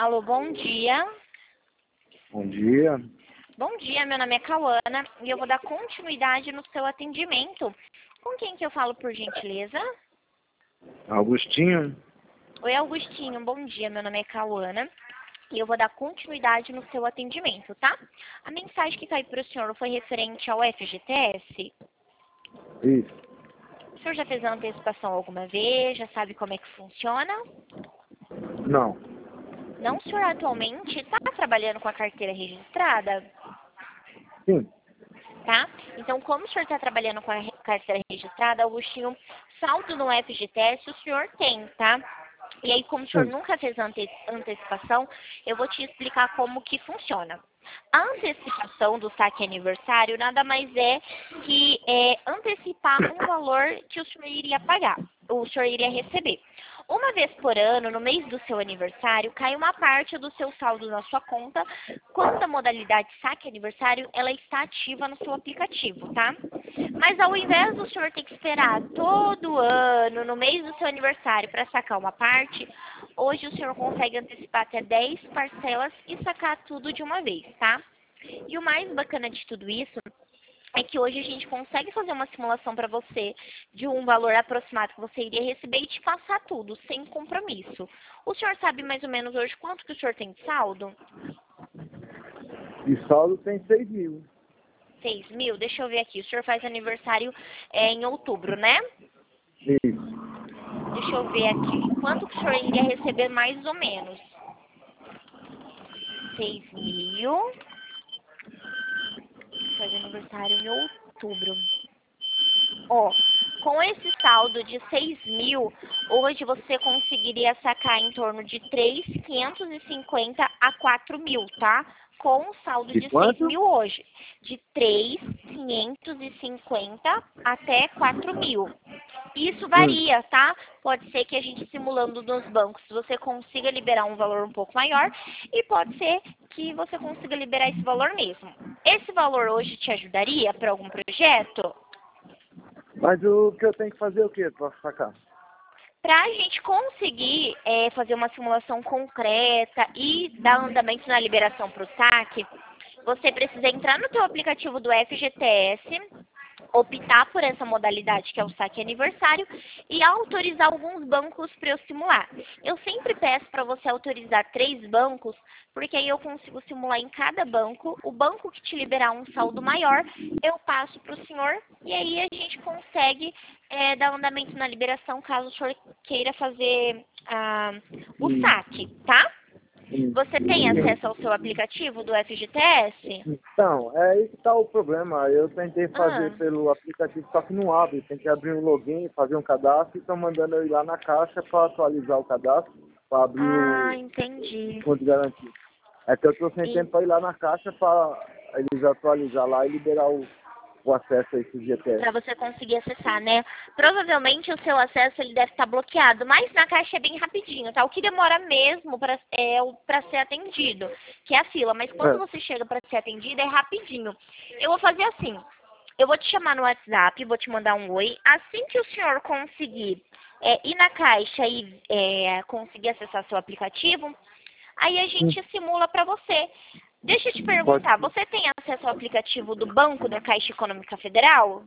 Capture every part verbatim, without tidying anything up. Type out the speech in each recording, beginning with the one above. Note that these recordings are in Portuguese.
Alô, bom dia. Bom dia. Bom dia, meu nome é Cauana e eu vou dar continuidade no seu atendimento. Com quem que eu falo, por gentileza? Augustinho? Oi, Augustinho, bom dia, meu nome é Cauana e eu vou dar continuidade no seu atendimento, tá? A mensagem que caiu para o senhor foi referente ao F G T S? Isso. O senhor já fez a antecipação alguma vez? Já sabe como é que funciona? Não. Não, o senhor atualmente está trabalhando com a carteira registrada? Sim. Tá? Então, como o senhor está trabalhando com a re- carteira registrada, Augustinho, saldo no F G T S o senhor tem, tá? E aí, como o senhor Sim. nunca fez ante antecipação, eu vou te explicar como que funciona. A antecipação do saque aniversário nada mais é que é, antecipar um valor que o senhor iria pagar, o senhor iria receber. Uma vez por ano, no mês do seu aniversário, cai uma parte do seu saldo na sua conta, quando a modalidade saque aniversário, ela está ativa no seu aplicativo, tá? Mas ao invés do senhor ter que esperar todo ano, no mês do seu aniversário, para sacar uma parte, hoje o senhor consegue antecipar até dez parcelas e sacar tudo de uma vez, tá? E o mais bacana de tudo isso é que hoje a gente consegue fazer uma simulação para você de um valor aproximado que você iria receber e te passar tudo, sem compromisso. O senhor sabe mais ou menos hoje quanto que o senhor tem de saldo? E saldo tem seis mil. Seis mil? Deixa eu ver aqui. O senhor faz aniversário é, em outubro, né? Isso. Deixa eu ver aqui. Quanto que o senhor iria receber mais ou menos? Seis mil. Faz aniversário em outubro. Ó, com esse saldo de seis mil, hoje você conseguiria sacar em torno de três mil quinhentos e cinquenta a quatro mil, tá? Com o saldo De de seis quanto? mil hoje. De três mil quinhentos e cinquenta até quatro mil. Isso Hum. varia, tá? Pode ser que a gente simulando nos bancos você consiga liberar um valor um pouco maior e pode ser que você consiga liberar esse valor mesmo. Esse valor hoje te ajudaria para algum projeto? Mas o que eu tenho que fazer é o quê para sacar? Para a gente conseguir é, fazer uma simulação concreta e dar andamento na liberação para o saque, você precisa entrar no teu aplicativo do F G T S, optar por essa modalidade que é o saque aniversário e autorizar alguns bancos para eu simular. Eu sempre peço para você autorizar três bancos, porque aí eu consigo simular em cada banco. O banco que te liberar um saldo maior, eu passo para o senhor e aí a gente consegue é, dar andamento na liberação caso o senhor queira fazer ah, o Hum. saque, tá? Hum. Você tem acesso ao seu aplicativo do F G T S? Então, é aí que está o problema. Eu tentei Ah. fazer pelo aplicativo, só que não abre. Tem que abrir um login, fazer um cadastro e estão mandando eu ir lá na caixa para atualizar o cadastro, para abrir Ah, o entendi. fundo de garantia. É que eu estou sem E tempo para ir lá na caixa para eles atualizar lá e liberar o, o acesso a esse G T S. para você conseguir acessar, né? Provavelmente o seu acesso ele deve estar bloqueado, mas na caixa é bem rapidinho, tá? O que demora mesmo para é, para ser atendido, que é a fila, mas quando É. você chega para ser atendido é rapidinho. Eu vou fazer assim, eu vou te chamar no WhatsApp, vou te mandar um oi. Assim que o senhor conseguir é, ir na caixa e é, conseguir acessar seu aplicativo, aí a Hum. gente simula para você. Deixa eu te Pode perguntar, ser. você tem acesso ao aplicativo do Banco da Caixa Econômica Federal?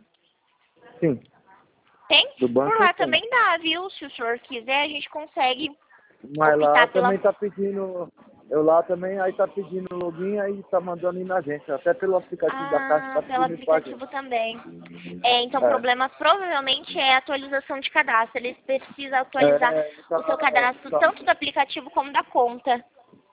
Sim, Tem? do Por banco eu lá tenho. também dá, viu? Se o senhor quiser, a gente consegue Mas lá optar pela... também tá pedindo, eu lá também, aí tá pedindo login, aí tá mandando ir na agência. Até pelo aplicativo da Caixa Ah, tá pelo pedindo ir pra aplicativo agência. também. É, então o É. problema provavelmente é a atualização de cadastro. Eles precisam atualizar É, o seu tá, cadastro tá, tanto do aplicativo como da conta,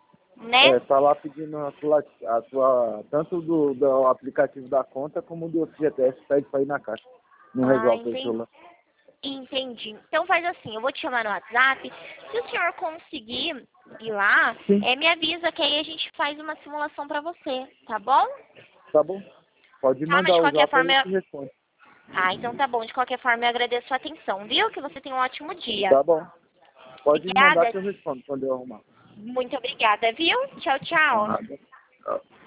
né? é, tá lá pedindo a tua, a tua tanto do, do aplicativo da conta como do G T S, pede pra ir na Caixa. Não Ah, resolve esse entendi. problema. Entendi. Então faz assim, eu vou te chamar no WhatsApp. Se o senhor conseguir ir lá, Sim, é, me avisa que aí a gente faz uma simulação pra você, tá bom? tá bom? Pode Tá, mas mandar de o qualquer zap aí forma eu eu... te respondo. Ah, então tá bom. De qualquer forma eu agradeço a sua atenção, viu? Que você tenha um ótimo dia. Tá bom. Pode me mandar Obrigada. que eu respondo quando eu arrumar. Muito obrigada, viu? Tchau, tchau. Nada. Tchau.